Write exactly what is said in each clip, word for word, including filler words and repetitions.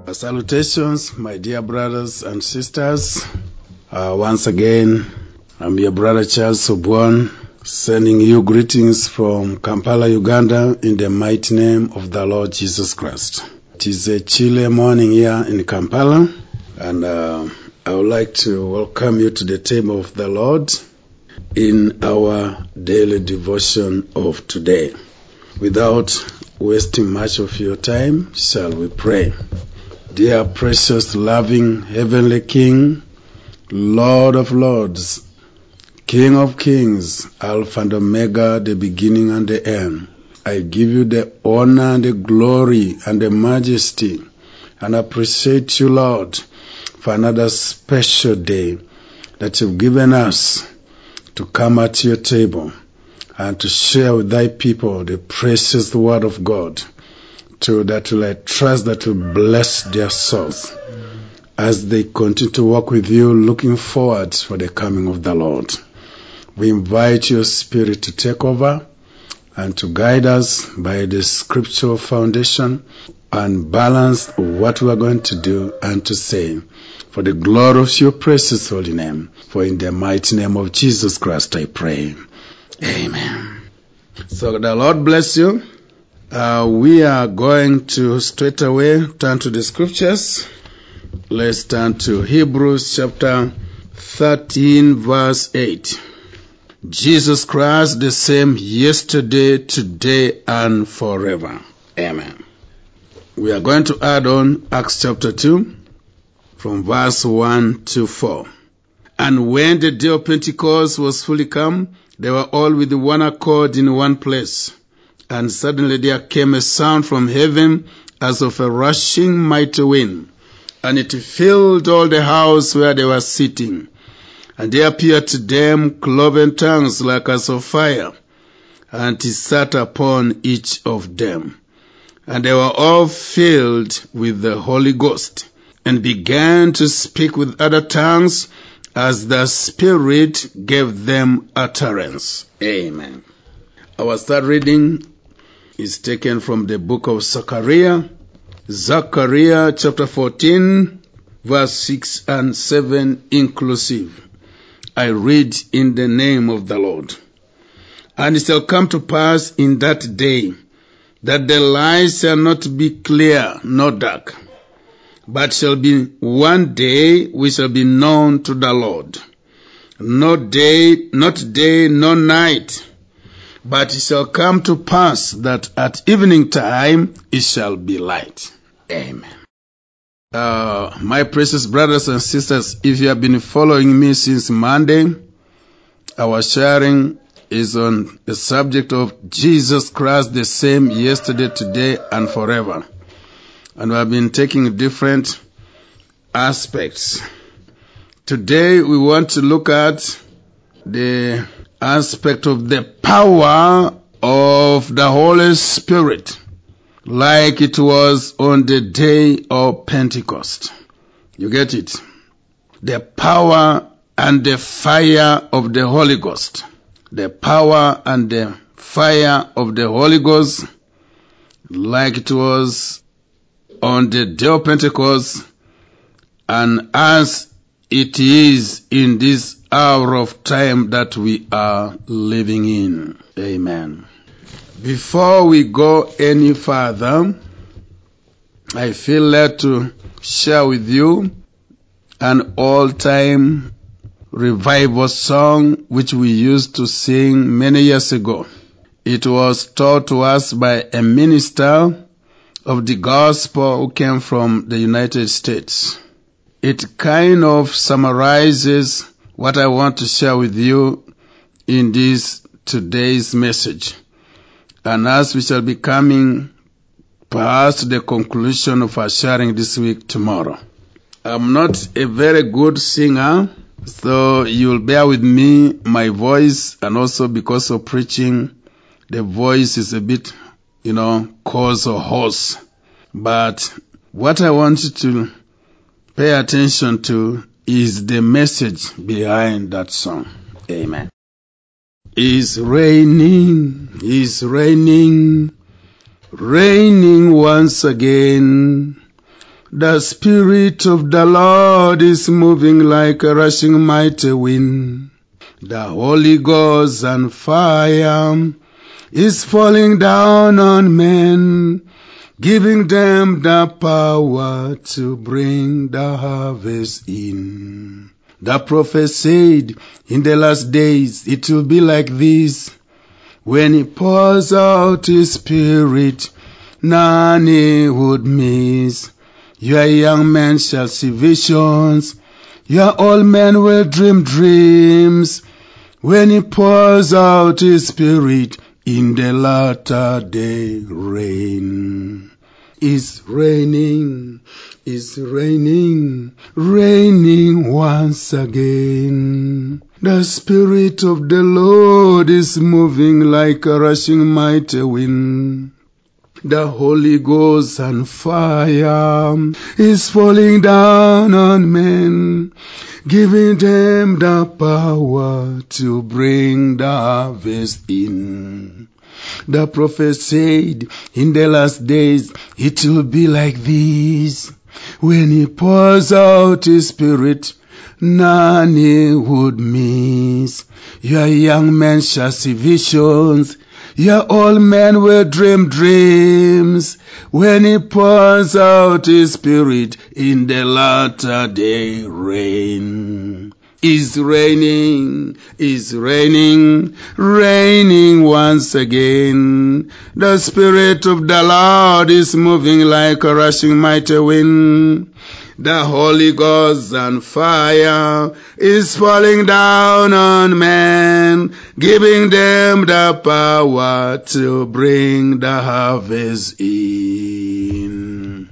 Salutations, my dear brothers and sisters. Uh, once again, I'm your brother Charles Obwan, sending you greetings from Kampala, Uganda, in the mighty name of the Lord Jesus Christ. It is a chilly morning here in Kampala, and uh, I would like to welcome you to the table of the Lord in our daily devotion of today. Without wasting much of your time, shall we pray? Dear precious, loving, heavenly King, Lord of lords, King of kings, Alpha and Omega, the beginning and the end, I give you the honor and the glory and the majesty, and appreciate you, Lord, for another special day that you've given us to come at your table and to share with thy people the precious word of God, to that will I trust that will bless their souls as they continue to walk with you, looking forward for the coming of the Lord. We invite your Spirit to take over and to guide us by the scriptural foundation and balance what we are going to do and to say, for the glory of your precious holy name. For in the mighty name of Jesus Christ I pray. Amen. So the Lord bless you. Uh, we are going to straight away turn to the scriptures. Let's turn to Hebrews chapter thirteen, verse eight. Jesus Christ the same yesterday, today, and forever. Amen. We are going to add on Acts chapter two, from verse one to four. And when the day of Pentecost was fully come, they were all with one accord in one place. And suddenly there came a sound from heaven as of a rushing mighty wind, and it filled all the house where they were sitting. And there appeared to them cloven tongues like as of fire, and it sat upon each of them. And they were all filled with the Holy Ghost, and began to speak with other tongues as the Spirit gave them utterance. Amen. Our third reading is taken from the book of Zechariah, Zechariah chapter fourteen, verse six and seven inclusive. I read in the name of the Lord. And it shall come to pass in that day that the light shall not be clear nor dark, but shall be one day which shall be known to the Lord. No day, not day, nor night, but it shall come to pass that at evening time it shall be light. Amen. Uh, my precious brothers and sisters, if you have been following me since Monday, our sharing is on the subject of Jesus Christ the same yesterday, today, and forever. And we have been taking different aspects. Today we want to look at the aspect of the power of the Holy Spirit, like it was on the day of Pentecost. You get it? The power and the fire of the Holy Ghost. The power and the fire of the Holy Ghost, like it was on the day of Pentecost, and as it is in this hour of time that we are living in. Amen. Before we go any further, I feel led to share with you an all-time revival song which we used to sing many years ago. It was taught to us by a minister of the gospel who came from the United States. It kind of summarizes what I want to share with you in this today's message. And as we shall be coming past the conclusion of our sharing this week tomorrow. I'm not a very good singer, so you'll bear with me, my voice, and also because of preaching, the voice is a bit, you know, coarse or hoarse. But what I want you to pay attention to is the message behind that song. Amen. It's raining, it's raining, raining once again. The Spirit of the Lord is moving like a rushing mighty wind. The Holy Ghost and fire is falling down on men, giving them the power to bring the harvest in. The prophet said, in the last days it will be like this, when he pours out his Spirit, none would miss. Your young men shall see visions, your old men will dream dreams, when he pours out his Spirit in the latter day rain. It's raining, it's raining, raining once again. The Spirit of the Lord is moving like a rushing mighty wind. The Holy Ghost and fire is falling down on men, giving them the power to bring the harvest in. The prophet said, in the last days it will be like this, when he pours out his Spirit, none would miss. Your young men shall see visions, your old men will dream dreams, when he pours out his Spirit in the latter day rain. It's raining, it's raining, raining once again. The Spirit of the Lord is moving like a rushing mighty wind. The Holy Ghost and fire is falling down on men, giving them the power to bring the harvest in.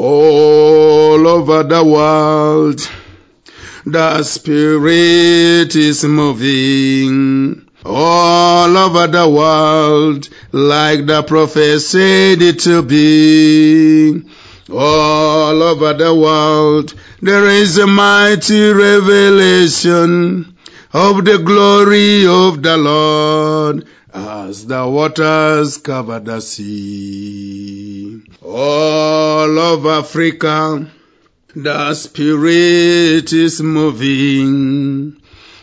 All over the world, the Spirit is moving. All over the world, like the prophet said it to be. All over the world, there is a mighty revelation of the glory of the Lord as the waters cover the sea. All over Africa, the Spirit is moving.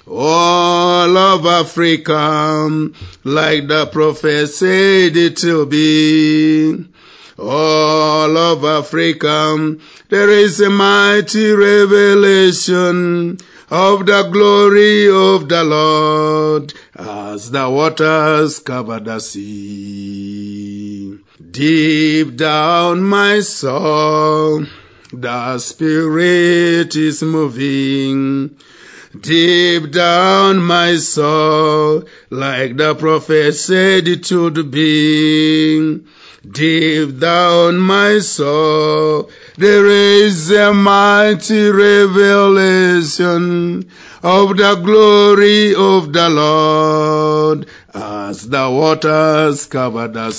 All of Africa, like the prophet said it will be. All of Africa, there is a mighty revelation of the glory of the Lord as the waters cover the sea. Deep down my soul, the Spirit is moving. Deep down my soul, like the prophet said it would be. Deep down my soul, there is a mighty revelation of the glory of the Lord as the waters cover the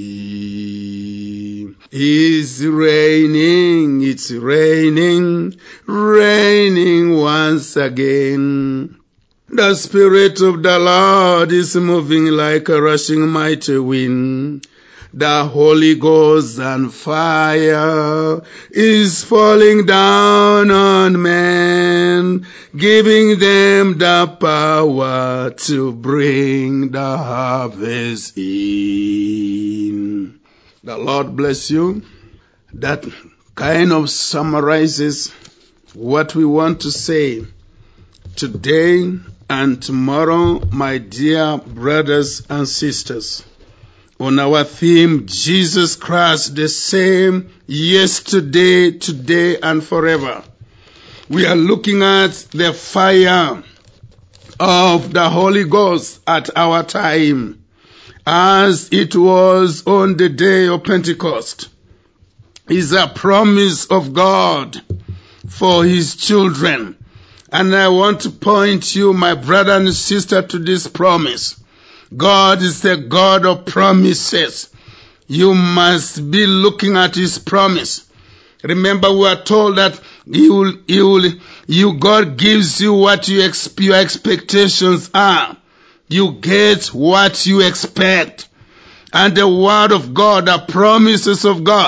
sea. It's raining, it's raining, raining once again. The Spirit of the Lord is moving like a rushing mighty wind. The Holy Ghost and fire is falling down on men, giving them the power to bring the harvest in. The Lord bless you. That kind of summarizes what we want to say today and tomorrow, my dear brothers and sisters. On our theme, Jesus Christ, the same yesterday, today, and forever. We are looking at the fire of the Holy Ghost at our time, as it was on the day of Pentecost. It's a promise of God for His children. And I want to point you, my brother and sister, to this promise. God is the God of promises. You must be looking at His promise. Remember, we are told that He will, He will, you, God gives you what you ex, your expectations are. You get what you expect. And the word of God, the promises of God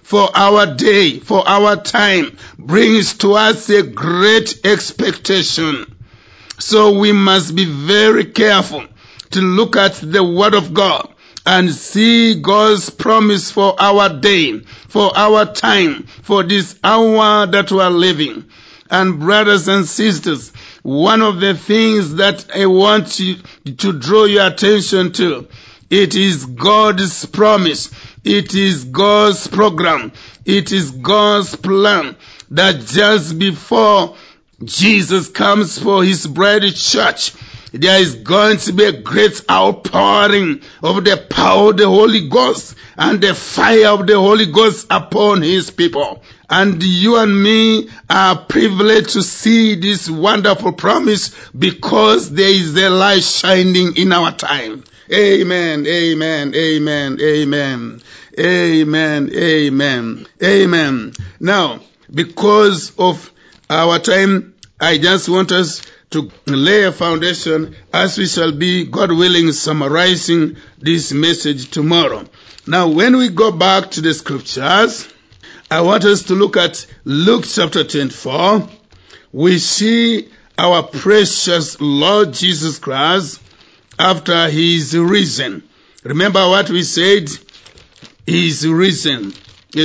for our day, for our time, brings to us a great expectation. So we must be very careful to look at the Word of God and see God's promise for our day, for our time, for this hour that we are living. And brothers and sisters, one of the things that I want you to draw your attention to, it is God's promise. It is God's program. It is God's plan that just before Jesus comes for his bride church, there is going to be a great outpouring of the power of the Holy Ghost and the fire of the Holy Ghost upon his people. And you and me are privileged to see this wonderful promise because there is a light shining in our time. Amen, amen, amen, amen, amen, amen, amen. Now, because of our time, I just want us to lay a foundation as we shall be, God willing, summarizing this message tomorrow. Now, when we go back to the scriptures, I want us to look at Luke chapter twenty-four. We see our precious Lord Jesus Christ after he is risen. Remember what we said? He is risen. He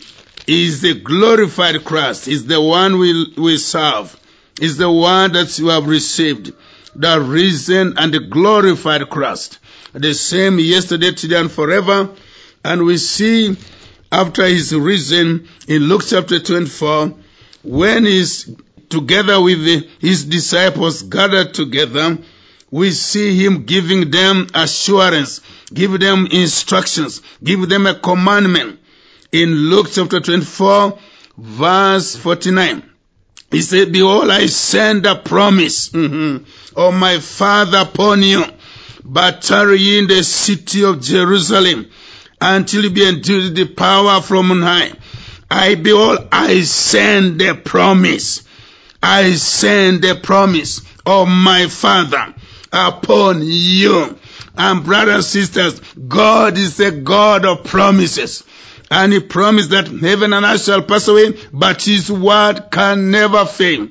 is the glorified Christ. He is the one we, we serve. He is the one that you have received. The risen and the glorified Christ. The same yesterday, today, and forever. And we see after his risen in Luke chapter twenty-four, when he's together with the, his disciples gathered together, we see him giving them assurance, give them instructions, give them a commandment. In Luke chapter twenty-four, verse forty-nine, he said, behold, I send a promise mm-hmm, of my Father upon you, but tarry in the city of Jerusalem until you be endued with the power from on high. I, behold, I send the promise. I send the promise of my Father upon you. And brothers and sisters, God is a God of promises. And he promised that heaven and earth shall pass away, but his word can never fail.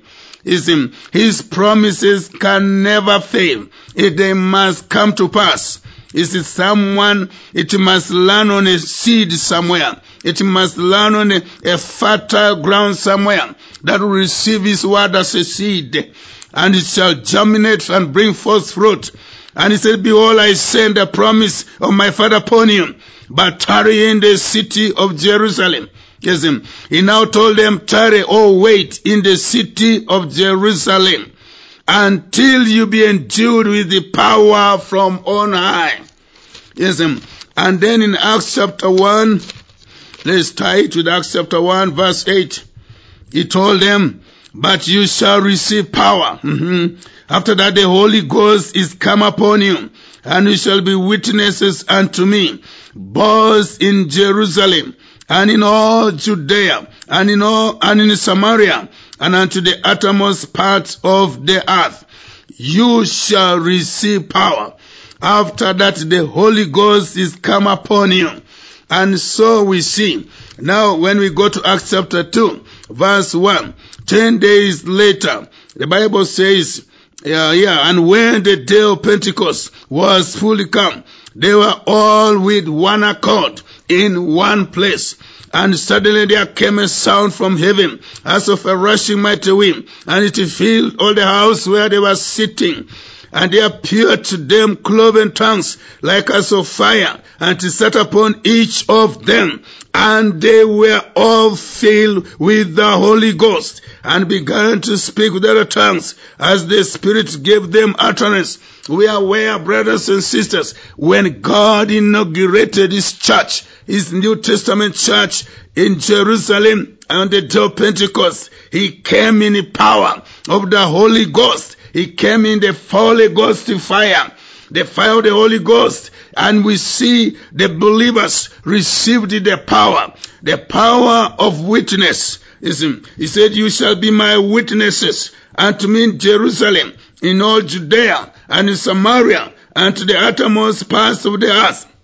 His promises can never fail. They must come to pass. Is someone, it must land on a seed somewhere. It must land on a, a fertile ground somewhere that will receive his word as a seed. And it shall germinate and bring forth fruit. And he said, behold, I send a promise of my Father upon you, but tarry in the city of Jerusalem. Yes, he now told them, tarry or wait in the city of Jerusalem until you be endued with the power from on high. Yes, and then in Acts chapter one, let's tie it with Acts chapter one, verse eight. He told them, but you shall receive power. Mm-hmm. After that, the Holy Ghost is come upon you, and you shall be witnesses unto me, both in Jerusalem, and in all Judea, and in all, and in Samaria, and unto the uttermost part of the earth. You shall receive power. After that, the Holy Ghost is come upon you. And so we see. Now, when we go to Acts chapter two, verse one, ten days later, the Bible says, yeah, yeah, and when the day of Pentecost was fully come, they were all with one accord in one place. And suddenly there came a sound from heaven, as of a rushing mighty wind, and it filled all the house where they were sitting. And there appeared to them cloven tongues, like as of fire, and it sat upon each of them. And they were all filled with the Holy Ghost, and began to speak with other tongues, as the Spirit gave them utterance. We are aware, brothers and sisters, when God inaugurated his church, his New Testament church in Jerusalem on the day of Pentecost, he came in the power of the Holy Ghost. He came in the Holy Ghost fire, the fire of the Holy Ghost, and we see the believers received the power, the power of witness. He said, you shall be my witnesses unto me in Jerusalem, in all Judea, and in Samaria, and to the uttermost parts of the earth.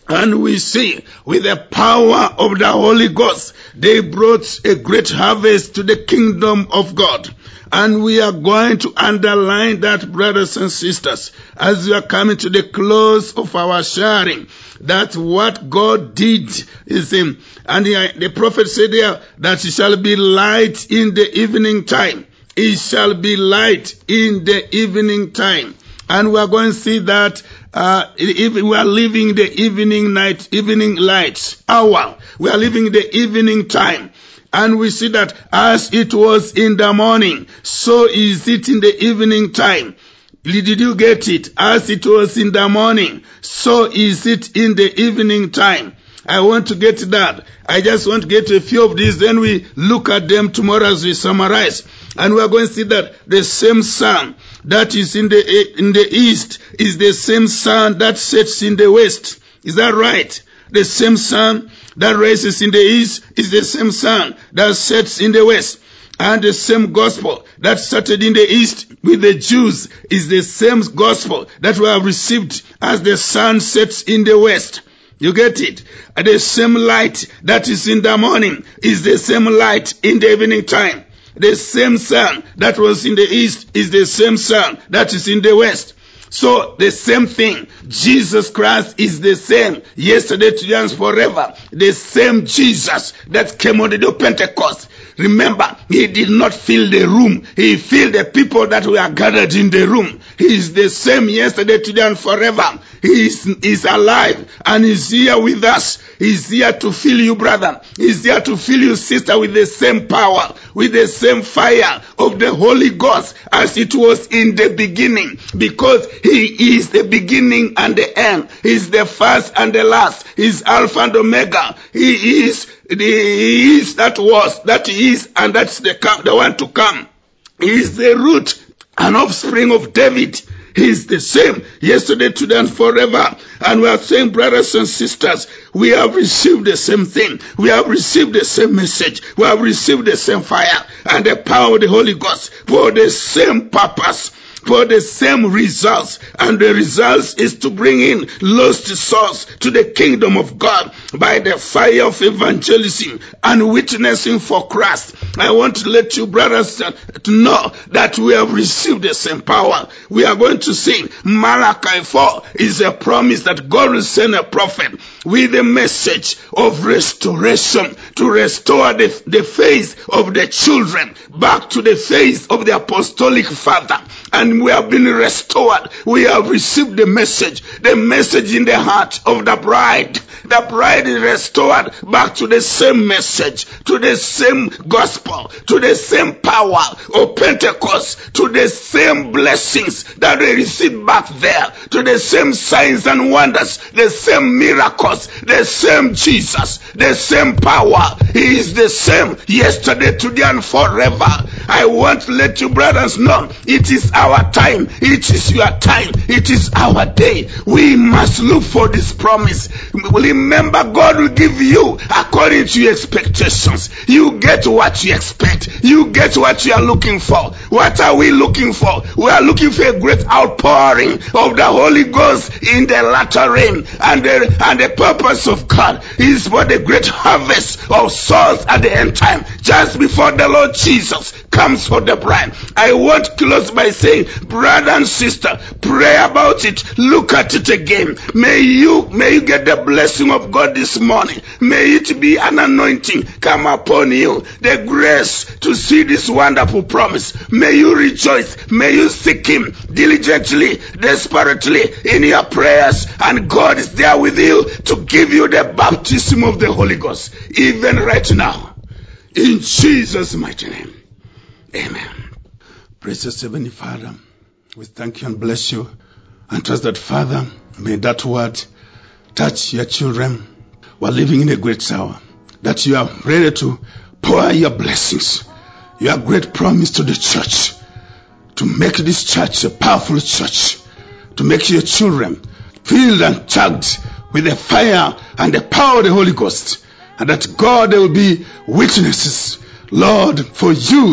And we see with the power of the Holy Ghost, they brought a great harvest to the kingdom of God. And we are going to underline that, brothers and sisters, as we are coming to the close of our sharing, that what God did is him. And the, the prophet said there that it shall be light in the evening time. It shall be light in the evening time. And we are going to see that uh, if we are living the evening night, evening light hour. We are living the evening time. And we see that as it was in the morning, so is it in the evening time. Did you get it? As it was in the morning, so is it in the evening time. I want to get that. I just want to get a few of these. Then we look at them tomorrow as we summarize. And we are going to see that the same sun that is in the in the east is the same sun that sets in the west. Is that right? The same sun that rises in the east is the same sun that sets in the west. And the same gospel that started in the east with the Jews is the same gospel that we have received as the sun sets in the west. You get it? And the same light that is in the morning is the same light in the evening time. The same sun that was in the east is the same sun that is in the west. So the same thing. Jesus Christ is the same yesterday, today, and forever. The same Jesus that came on the day of Pentecost. Remember, he did not fill the room. He filled the people that were gathered in the room. He is the same yesterday, today, and forever. He is, is alive and is here with us. He's here to fill you, brother. He's here to fill you, sister, with the same power, with the same fire of the Holy Ghost as it was in the beginning. Because he is the beginning and the end. He's the first and the last. He's Alpha and Omega. He is the he is that was, that is, and that's the, the one to come. He is the root and offspring of David. He is the same yesterday, today, and forever. And we are saying, brothers and sisters, we have received the same thing. We have received the same message. We have received the same fire and the power of the Holy Ghost for the same purpose, for the same results. And the results is to bring in lost souls to the kingdom of God by the fire of evangelism and witnessing for Christ. I want to let you, brothers, to know that we have received the same power. We are going to see Malachi four is a promise that God will send a prophet with a message of restoration to restore the, the faith of the children back to the faith of the apostolic father. And we have been restored. We have received the message, the message in the heart of the bride. The bride is restored back to the same message, to the same gospel, to the same power of Pentecost, to the same blessings that they received back there, to the same signs and wonders, the same miracles, the same Jesus, the same power. He is the same yesterday, today, and forever. I want to let you brothers know, it is our time, it is your time, it is our day. We must look for this promise. Remember, God will give you according to your expectations. You get what you expect. You get what you are looking for. What are we looking for? We are looking for a great outpouring of the Holy Ghost in the latter rain. And the, and the purpose of God is for the great harvest of souls at the end time, just before the Lord Jesus comes for the bride. I want to close by saying, brother and sister, pray about it. Look at it again. May you, may you get the blessing of God this morning. May it be an anointing come upon you. The grace to see this wonderful promise. May you rejoice. May you seek Him diligently, desperately in your prayers. And God is there with you to give you the baptism of the Holy Ghost. Even right now. In Jesus' mighty name. Amen. Precious Heavenly Father, we thank you and bless you and trust that, Father, may that word touch your children while living in a great hour, that you are ready to pour your blessings, your great promise to the church, to make this church a powerful church, to make your children filled and charged with the fire and the power of the Holy Ghost, and that God, there will be witnesses, Lord, for you,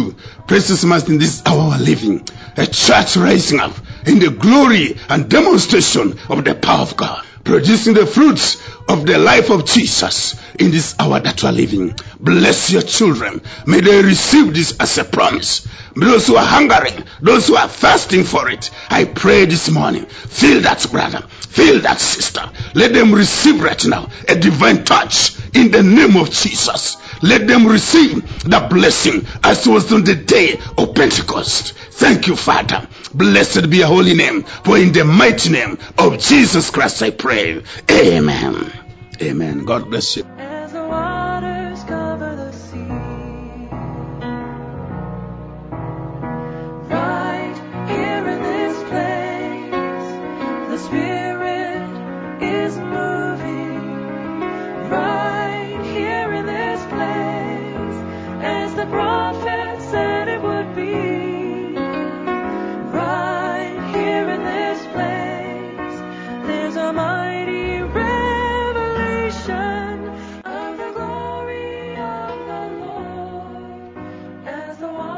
Precious Master, in this hour we're living, a church rising up in the glory and demonstration of the power of God, producing the fruits of the life of Jesus in this hour that we're living. Bless your children. May they receive this as a promise. Those who are hungering, those who are thirsting for it, I pray this morning, feel that brother, feel that sister. Let them receive right now a divine touch in the name of Jesus. Let them receive the blessing as was on the day of Pentecost. Thank you, Father. Blessed be your holy name. For in the mighty name of Jesus Christ I pray. Amen. Amen. God bless you. As the waters cover the sea, right here in this place, the Spirit is moving. Right here in this place, as the prophet said it would be. Right here in this place, there's a mighty revelation of the glory of the Lord as the